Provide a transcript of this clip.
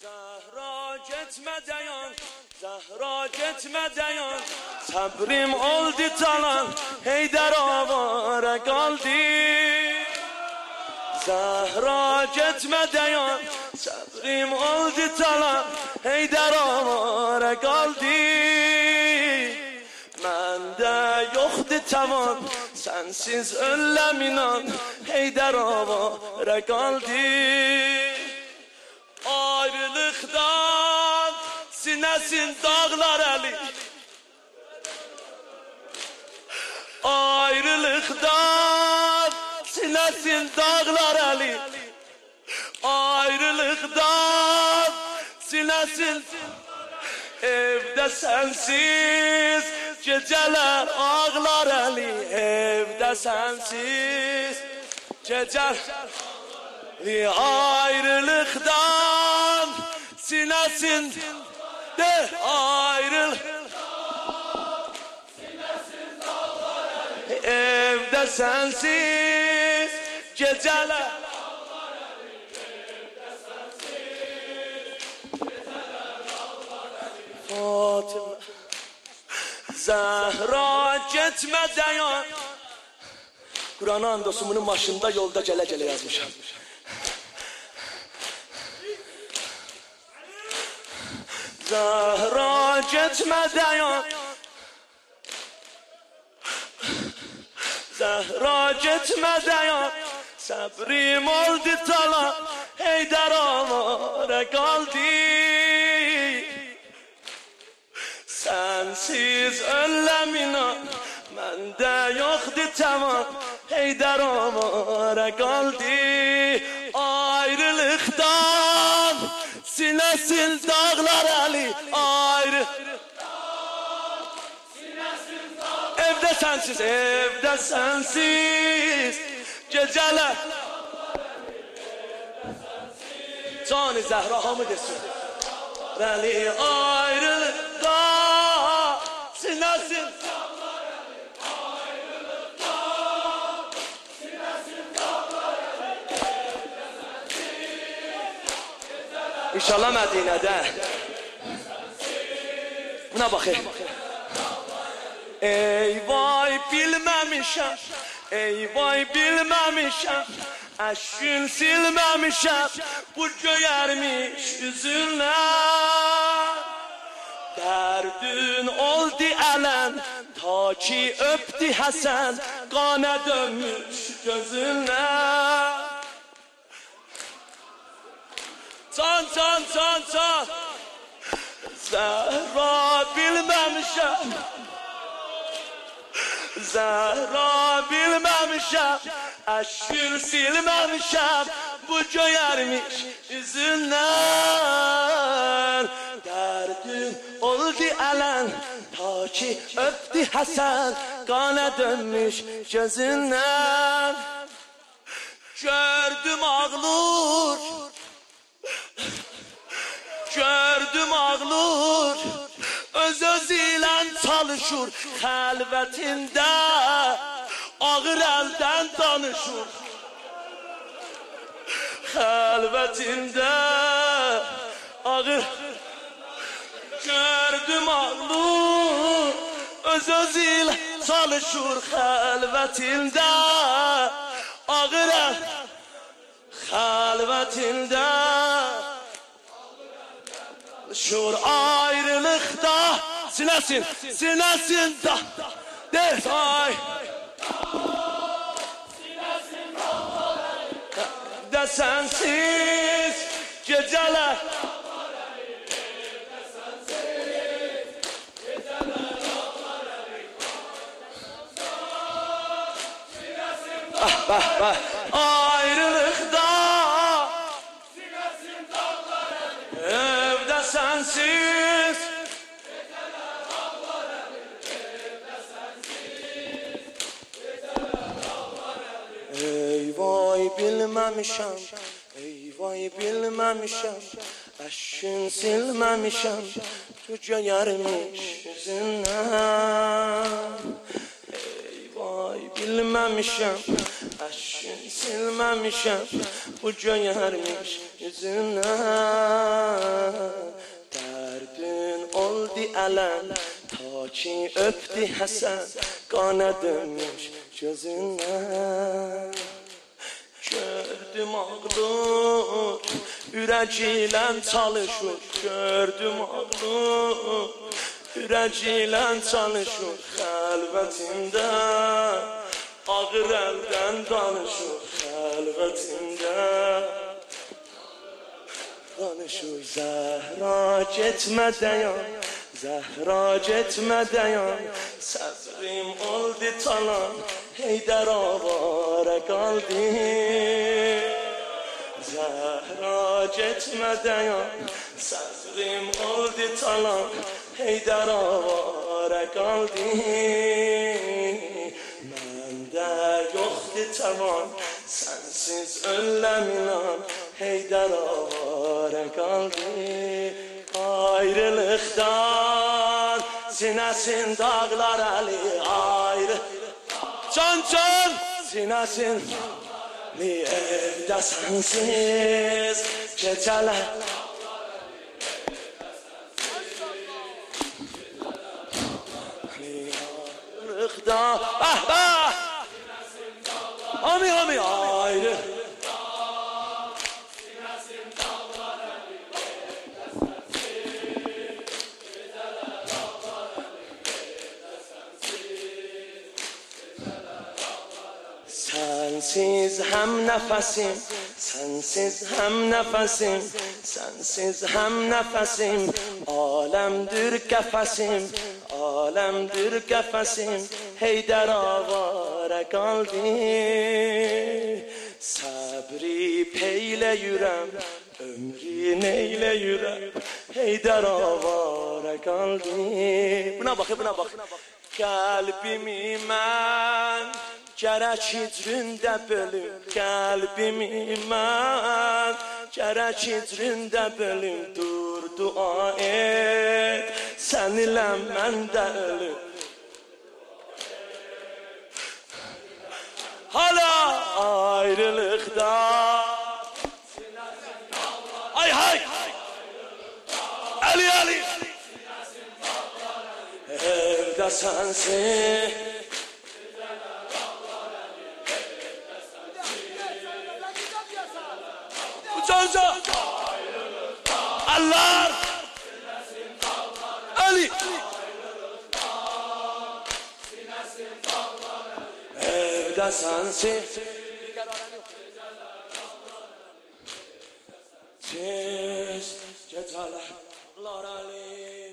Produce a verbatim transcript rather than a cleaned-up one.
Zahra gitme dayan, Zahra gitme dayan. Sabrim oldu talan, Heydar avara kaldı. Zahra gitme dayan, sabrim oldu talan, Heydar avara kaldı. Mende yoktu tavan, sensiz ölem inan, Heydar avara kaldı. Ayrılıktan sinesin dağlar eli, ayrılıktan sinesin dağlar eli, ayrılıktan sinesin. Evde sensiz geceler ağlar eli, evde sensiz geceler. Ayrılıktan sinesin de ayrıl. Evde sensiz geceler. Fatıma Zahra gitme dayan. Kur'an-ı Andosumu'nun başında yolda cele cele yazmışım. Zahra gitme dayan, Zahra gitme dayan. Sabrim oldu talan, Heydar avara kaldı. Sensiz ölem inan, mende yoktu tavan, Heydar avara kaldı. Ayrılıktan sinesin dağlar eli, ayrı. Evde sensiz, evde sensiz geceler. Can-ı Zehra hamı desin. Veli ayrılıkta sinesin. İnşallah Medine'de. Buna bakayım. Ey vay bilmemişim, ey vay bilmemişim, eşkin silmemişim bu göyermiş yüzüne. Derdin oldu elen, ta ki öptü Hasan, kana dönmüş gözüne. Can can can can Zahra bilmemişim, Zahra bilmemişim, eşkül silmemişim bu göyermiş yüzünden. Derdin oldu elen, ta ki öptü Hasan, kana dönmüş gözünden. Gördüm ağlur, gördüm ağlur, öz özüyle çalışır, xəlvətində ağır elden danışır. Xəlvətində ağır. Gördüm ağlur, öz özüyle çalışır, xəlvətində ağır el. Xəlvətində şur ayrılıkta sinesin, sinesin da de ay. De sensiz geceler. Ah bah bah ayrılıkta evde sensiz. Ey vay bilmemişim, ey vay bilmemişim, eşkin silmemişim tu göyermiş yüzünden. Ey vay bilmemişim, eşkin silmemişim bu göyermiş yüzünden. ələn, ta ki öpdü Həsən, qana dönmüş gözündən. Gördüm ağlur, ürək ilə çalışır, gördüm ağlur, ürək ilə çalışır, xəlvətində, ağır əldən danışır, xəlvətində. Danışır Zəhra getmə dayan, Zəhra getmə dayan, səbrim oldu talan, Heydər avara qaldı. Zəhra getmə dayan, səbrim oldu talan, Heydər avara qaldı. Məndə yoxdur təvan, sənsiz öləm inan, Heydər avara qaldı. Ayrılıqdan sinəsin dağlar əli, ayrı Can can sinəsin evdə sənsiz gecələr. Ayrılıqdan ah ah Hami hami ayrı Sensiz hem nefesim, sensiz hem nefesim, sensiz hem nefesim, alemdir kefesim, alemdir kefesim, Heydər avara qaldı. Səbri peyle yürəm, ömrü neyle yürəm, Heydər avara qaldı. Buna bakın, buna bakın. Kalbimi mən gərək hicrində bölüm, qəlbimi mən gərək hicrində bölüm, dur dua et, sən ilə mən də ölüm. Hala ayrılıqda ay hay Ali Ali evdə sənsin Ucanca Allah Ali evdə sənsin Tez gecələr Ali